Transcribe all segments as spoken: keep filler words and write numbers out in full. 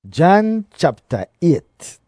John chapter eight.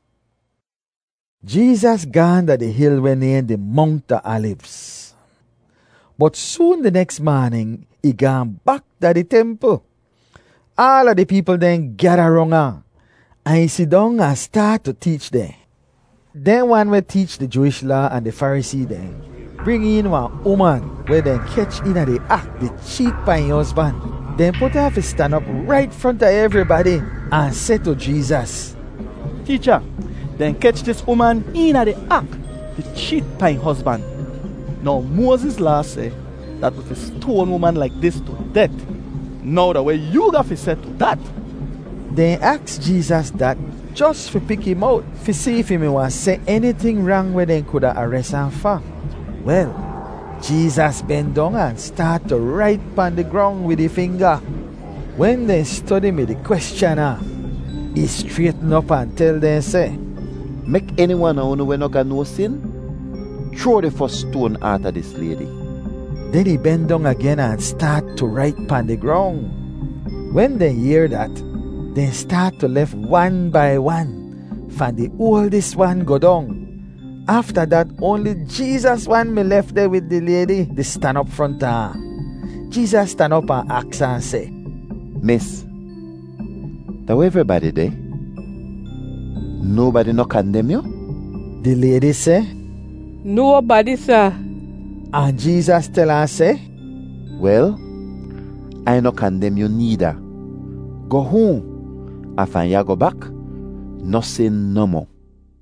Jesus gone to the hill when named the Mount of Olives. But soon the next morning, he gone back to the temple. All of the people then gather around her, and he sit down and start to teach them. Then one will teach the Jewish law and the Pharisee then bring in one woman where they catch in the act the cheat by her husband. Then put her to stand up right front of everybody and say to Jesus, Teacher, then catch this woman in the act to cheat by her husband. Now Moses' law say that if a stone woman like this to death, now the way you got to say to that. Then ask Jesus that just for pick him out, for see if he may want say anything wrong where they could arrest him for. Well, Jesus bend down and start to write on the ground with the finger. When they study me the questioner, he straighten up and tell them say, make anyone who we not got no sin, throw the first stone out of this lady. Then he bend down again and start to write on the ground. When they hear that, they start to left one by one, from the oldest one go down. After that, only Jesus one me left there with the lady, they stand up front of her. Jesus stand up and ask her and say, Miss, that everybody there? Nobody no condemn you? The lady say, nobody, sir. And Jesus tell her say, well, I no condemn you neither. Go home. After you go back, no sin no more.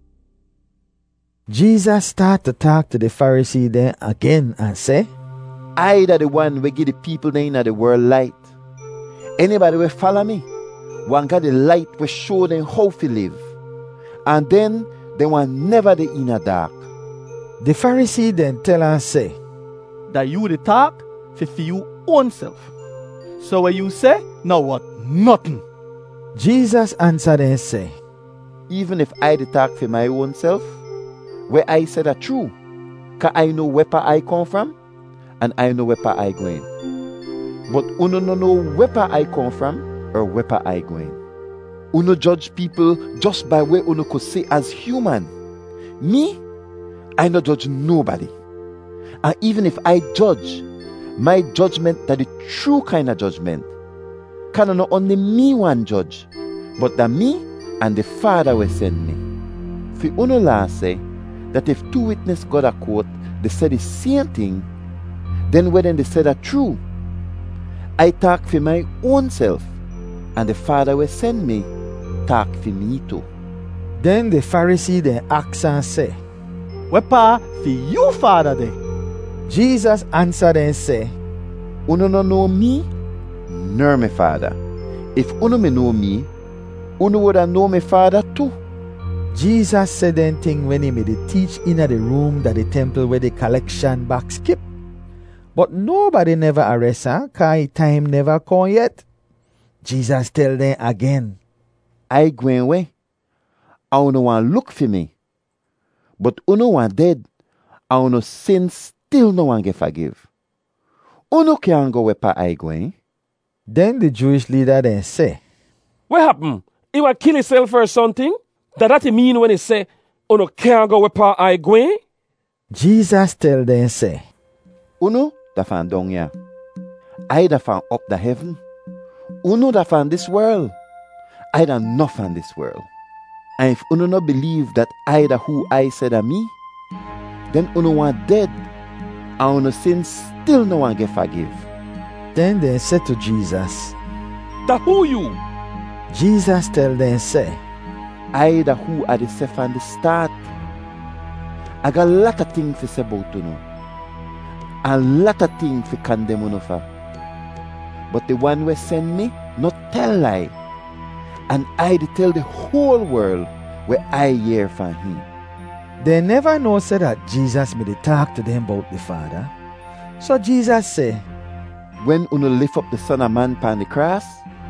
Jesus start to talk to the Pharisee then again and say, I that the one we give the people in the world light. Anybody will follow me, one got the light will show them how to live. And then they want never the inner dark. The Pharisee then tell her say, that you the talk for, for you own self. So when you say, now what? Nothing. Jesus answered and say, even if I the talk for my own self, where I said that true, cause I know where I come from, and I know where I going. But uno no know where I come from, or where I going. Uno judge people just by where uno could say as human. Me, I no judge nobody. And even if I judge, my judgment that the true kind of judgment, can not only me one judge, but that me and the Father will send me. For uno la say, that if two witnesses got a court, they said the same thing, then when they said that true, I talk for my own self, and the Father will send me, talk for me too. Then the Pharisee then asked and say, Wepa for you, Father there? Jesus answered and say, uno no know me, nor my Father. If uno me know me, uno would have know my Father too. Jesus said then thing when he made it teach in the room that the temple where the collection box keep. But nobody never arrest her, cause time never come yet. Jesus tell them again, I going away. I uno want look for me. But uno want dead. I uno sin still no one get forgive. Uno can't go where I going. Then the Jewish leader then say, what happened? He will kill himself or something? That that mean when he say, uno can't go where I going? Jesus tell them say, uno da fan down here. I da fan up the heaven. Uno da fan this world. I da not fan this world. And if uno no believe that I da who I said a me, then uno want dead. And uno sin still no one get forgive. Then they said to Jesus, that who you? Jesus tell them say, I da who are the say from the start. I got a lot of things to say about uno. And a lot of things to condemn uno for. But the one who send me, not tell lie. And I de tell the whole world where I hear from him. They never know said that Jesus made talk to them about the Father. So Jesus say, when uno lift up the Son of Man upon the cross,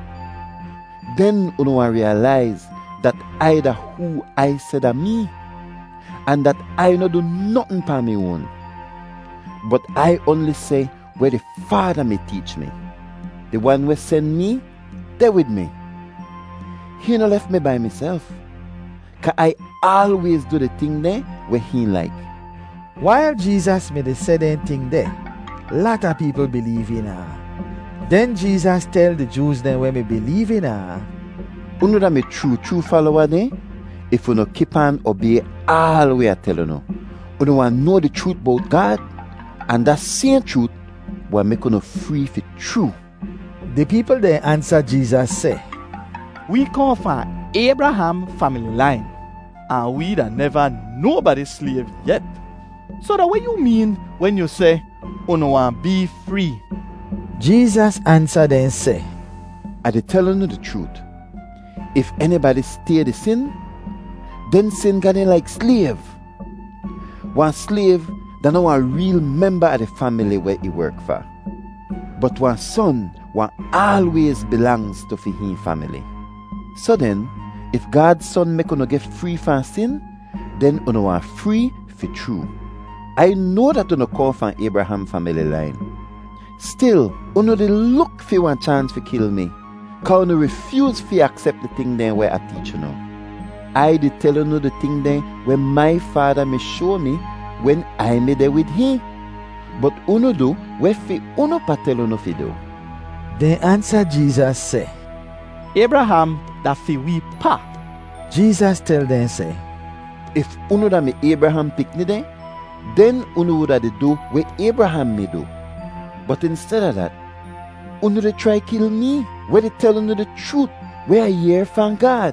then uno will realize that I da who I said a me, and that I no do nothing for me own. But I only say where the Father may teach me. The one who send me, there with me. he no left me by myself. Cause I always do the thing there where he like. While Jesus made the certain thing there, lot of people believe in her. Then Jesus tell the Jews then when we believe in her, Uno that me true, true follower there, if you no keep on obey all we are telling you. Uno want know the truth about God, and that same truth will make you free for true. the people there answer Jesus say, We come from Abraham family line, and we da never nobody's slave yet. So that what you mean when you say, Uno want be free? Jesus answered and say, I dey telling you the truth. If anybody stay the sin, then sin got in like slave. One slave that no a real member of the family where he work for. But one son one always belongs to fi him family. So then, if God's son make uno get free from sin, then uno are free for true. I know that uno come from Abraham family line. Still, uno dey look for one chance to kill me. Cause uno refuse to accept the thing then where I teach you now. I dey tell you the thing then where my father may show me when I may there with him. But uno do where fi uno pa tell uno fi do. Then answer Jesus say, Abraham da fi we pa. Jesus tell them say, If uno da me Abraham pikni then, then uno woulda dey do where Abraham may do. But instead of that, uno dey try kill me, where they tell uno the truth, where I hear from God.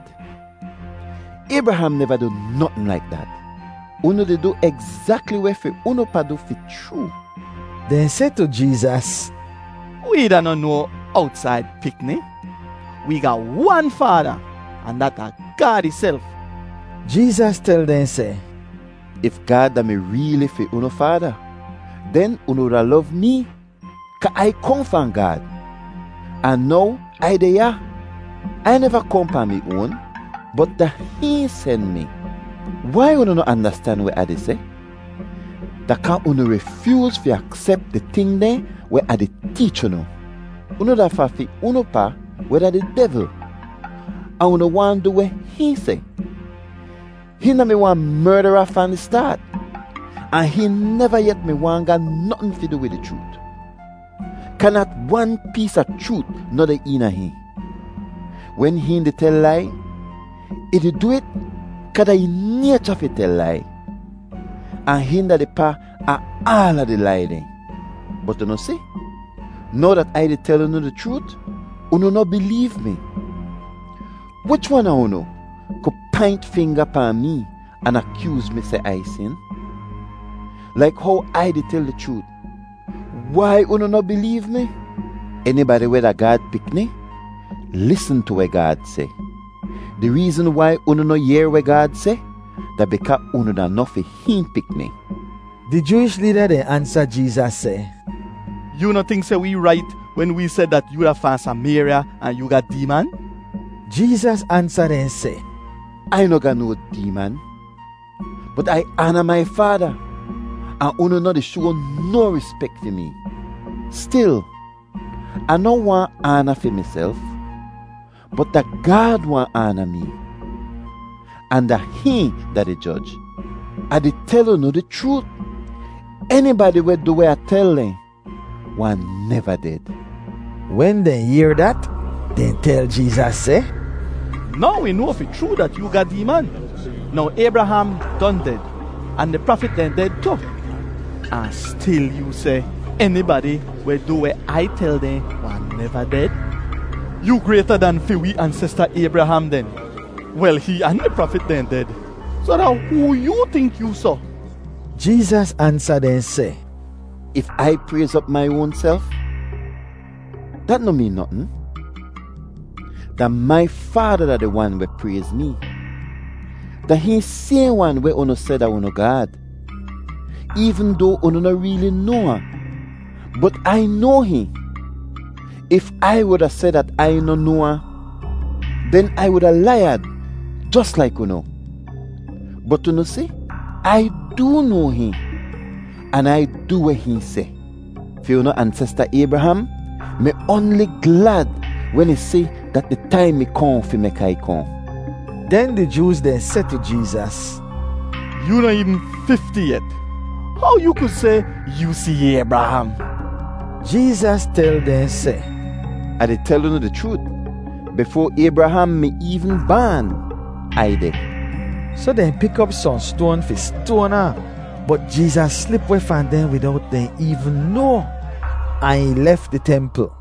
Abraham never do nothing like that. Uno dey do exactly where fi uno pa do fi true. then say to Jesus, We da no know outside picnic. We got one father, and that a God himself. Jesus tell them say, If God da me really fi uno father, then uno da love me, cause I come from God. And now I dey here. I never come by me own, but that he send me. Why uno no understand what I dey say? That can uno refuse to accept the thing there where I dey teach uno. Uno da fa fi uno pa whether the devil. And uno want do what he say. He na me want murderer from the start. And he never yet me want got nothing to do with the truth. Cannot one piece of truth not the inner he. When he in the tell lie, it dey do it cause he nature fi tell lie. And hinder the pa are all of the lie then. But you know see, now that I dey tell you the truth, uno no believe me. Which one of uno could point finger upon me and accuse me say I sin? Like how I dey tell the truth. Why uno no believe me? Anybody where that God pick me, listen to what God say. The reason why uno no hear what God say, that because uno da not fi him pick me. the Jewish leader then answer Jesus say, You no think say we right when we said that you da from Samaria and you got demon? Jesus answered and say, I no got no demon, but I honor my father, and uno no dey show no respect for me. Still, I no want honor for myself, but that God want honor me, and that He that the judge. I dey tell you no the truth. Anybody where do what I tell them, one never did. when they hear that, then tell Jesus say, Now we know if it's true that you got demon. Now Abraham done dead, and the prophet then dead too. And still you say, anybody will do what I tell them one never dead? You greater than fi we ancestor Abraham then. Well, he and the prophet then dead. So now who you think you saw? Jesus answered and say, If I praise up my own self, that no mean nothing. That my father are the one where praise me. That he same one where uno said that uno God. Even though uno not really know her. But I know him. If I would have said that I no know her, then I would have lied, just like uno. But uno see, I do know him, and I do what he say. For uno ancestor Abraham, me only glad when he say that the time me come fi make I come. Then the Jews then said to Jesus, You not even fifty yet. How you could say you see Abraham? Jesus tell them say, I dey tell you the truth. Before Abraham me even born, I dey. So then pick up some stone for stone her. But Jesus slip away from them without them even know. And he left the temple.